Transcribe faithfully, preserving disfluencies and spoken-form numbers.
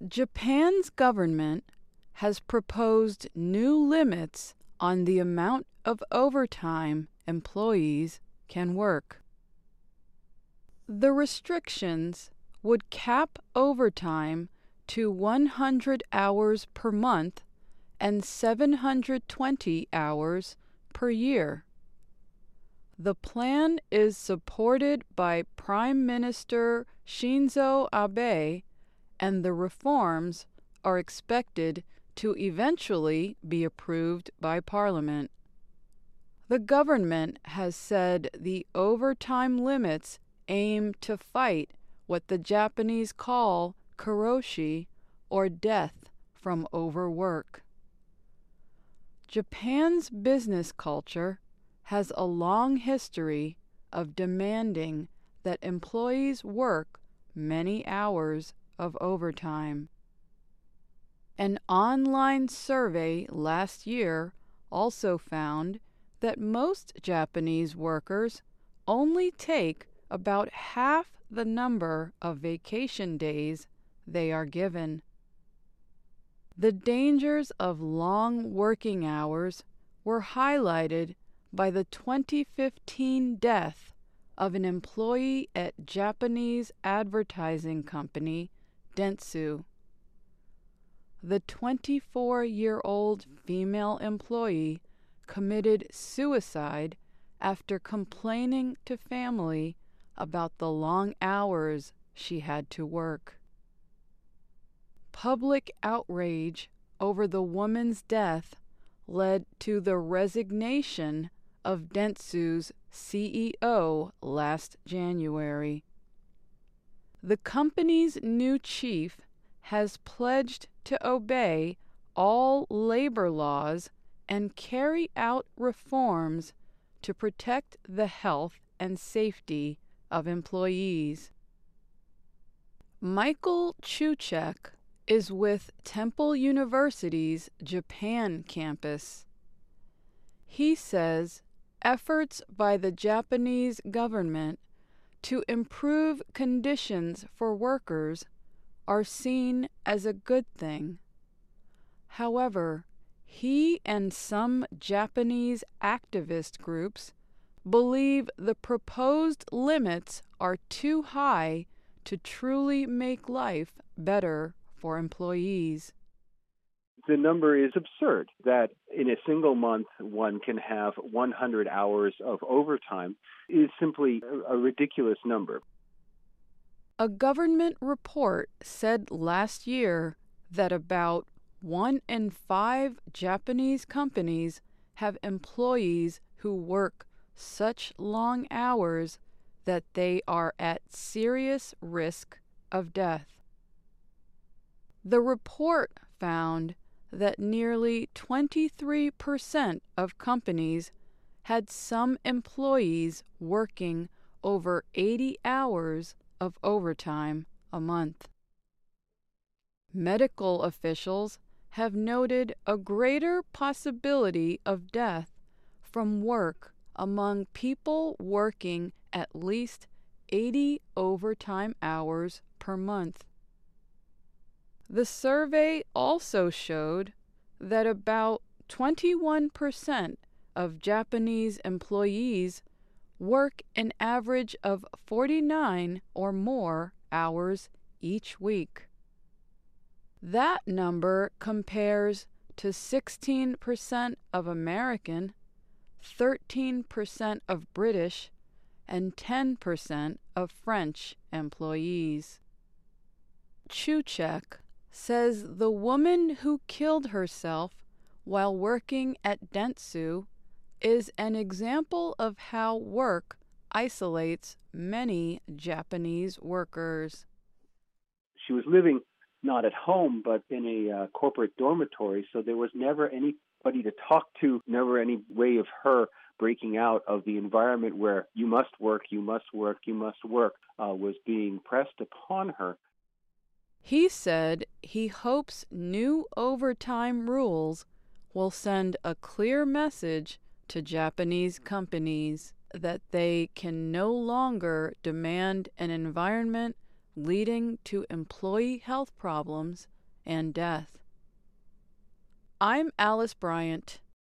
Japan's government has proposed new limits on the amount of overtime employees can work. The restrictions would cap overtime to one hundred hours per month and seven hundred twenty hours per year. The plan is supported by Prime Minister Shinzo Abe, and the reforms are expected to eventually be approved by Parliament. The government has said the overtime limits aim to fight what the Japanese call karoshi, or death from overwork. Japan's business culture has a long history of demanding that employees work many hours of overtime. An online survey last year also found that most Japanese workers only take about half the number of vacation days they are given. The dangers of long working hours were highlighted by the twenty fifteen death of an employee at Japanese advertising company Dentsu. The twenty-four-year-old female employee committed suicide after complaining to family about the long hours she had to work. Public outrage over the woman's death led to the resignation of Dentsu's C E O last January. The company's new chief has pledged to obey all labor laws and carry out reforms to protect the health and safety of employees. Michael Chuchek is with Temple University's Japan campus. He says efforts by the Japanese government to improve conditions for workers are seen as a good thing. However, he and some Japanese activist groups believe the proposed limits are too high to truly make life better for employees. The number is absurd that in a single month one can have one hundred hours of overtime is simply a ridiculous number. A government report said last year that about one in five Japanese companies have employees who work such long hours that they are at serious risk of death. The report found that nearly twenty-three percent of companies had some employees working over eighty hours of overtime a month. Medical officials have noted a greater possibility of death from work among people working at least eighty overtime hours per month. The survey also showed that about twenty-one percent of Japanese employees work an average of forty-nine or more hours each week. That number compares to sixteen percent of American, thirteen percent of British, and ten percent of French employees. Chuchek says the woman who killed herself while working at Dentsu is an example of how work isolates many Japanese workers. She was living not at home, but in a uh, corporate dormitory, so there was never anybody to talk to, never any way of her breaking out of the environment where you must work, you must work, you must work uh, was being pressed upon her. He said he hopes new overtime rules will send a clear message to Japanese companies that they can no longer demand an environment leading to employee health problems and death. I'm Alice Bryant.